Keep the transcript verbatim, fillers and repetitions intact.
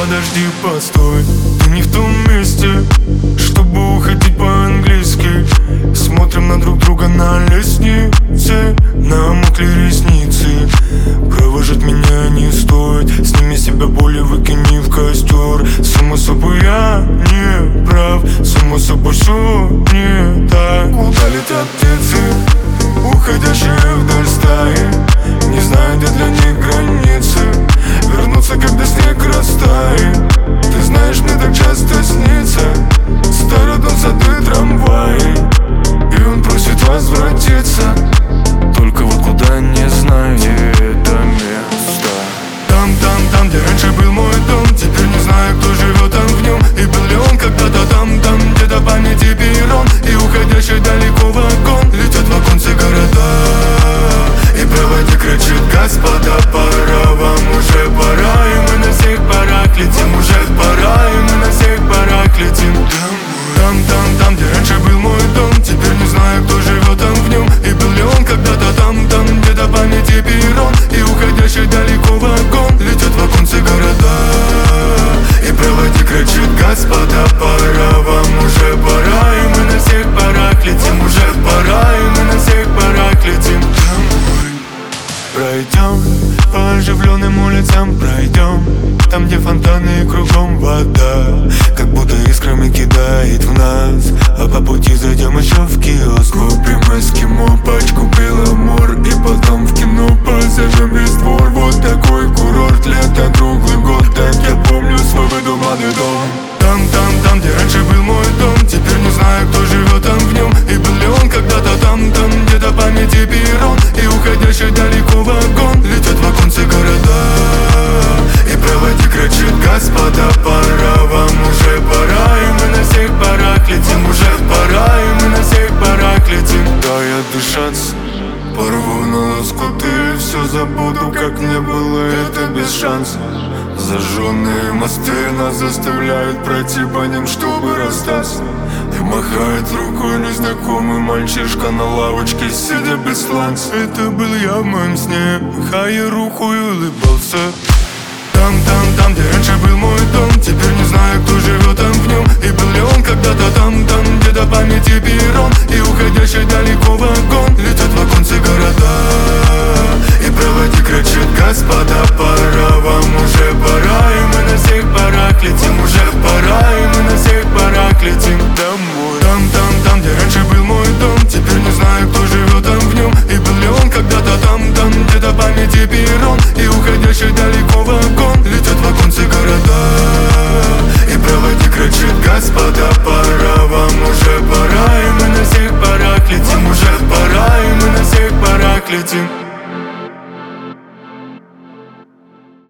подожди, постой, ты не в том месте, чтобы уходить по-английски. Смотрим на друг друга на лестнице, намокли ресницы. Провожать меня не стоит, сними с себя боль и выкини в костер. Само собой я не прав, само собой все не так. Куда летят птицы, уходящие вдаль стаи? Не знаю, где для них границы, вернуться, когда снег растает. Ты знаешь, мне так часто снится старый дом, сады, трамваи, и он просит возвратиться, только вот куда не знаю, где это место. Там, там, там, где раньше был мой дом, теперь не знаю, кто живет там в нем. И был ли он когда-то там, там где-то памяти перрон, и уходящий далеко вагон. Летят в оконце города, и проводник кричит: господа, пора, вам уже пора. И мы на всех парах летим, уже пора, и мы на всех парах летим. Там, там, там, где раньше был мой дом, теперь не знаю, кто живет там в нем. И был ли он когда-то там, там где-то памяти перрон, и уходящий далеко вагон. Летят в оконце города, и проводник кричит: господа, пора, вам уже пора. И мы на всех парах летим, уже пора, и мы на всех парах летим. Пройдем по оживленным улицам, пройдем там, где фонтаны и кругом вода, как будто искрами кидает в нас. А по пути зайдем еще в киоск, купим эскимо, пачку беломор, и потом в кино позовем весь двор. Вот такой курорт, лето круглый год, так я помню свой выдуманный дом. Там, там, там, где раньше был мой дом, теперь не знаю, кто живет там в нем. И был ли он когда-то там, там где-то памяти перрон, и уходящий далеко вагон. Летят в оконце города, и проводник кричит: господа, пора, вам уже пора. И мы на всех парах летим, уже пора, и мы на всех парах летим. Дай отдышаться, порву на лоскуты, все забуду, как мне было это без шанса. Зажженные мосты нас заставляют пройти по ним, чтобы расстаться. И махает рукой незнакомый мальчишка на лавочке, сидя без сланца. Это был я в моем сне, махая руку и улыбался. Там, там, там, где раньше был мой дом, теперь не знаю, кто живет там в нем. И был ли он когда-то там, там где-то памяти перрон, и уходящий далеко вагон. Летят в оконце города, и проводник кричит: господа, пора, вам уже пора. И мы на всех парах летим, уже пора, и мы на всех парах летим домой. Там, там, там, где раньше был мой дом, теперь не знаю, кто живет там в нем. И был ли он когда-то там, там где-то памяти перрон, и уходящий далеко вагон. Летят в оконце города, и проводник кричит: господа, пора, вам уже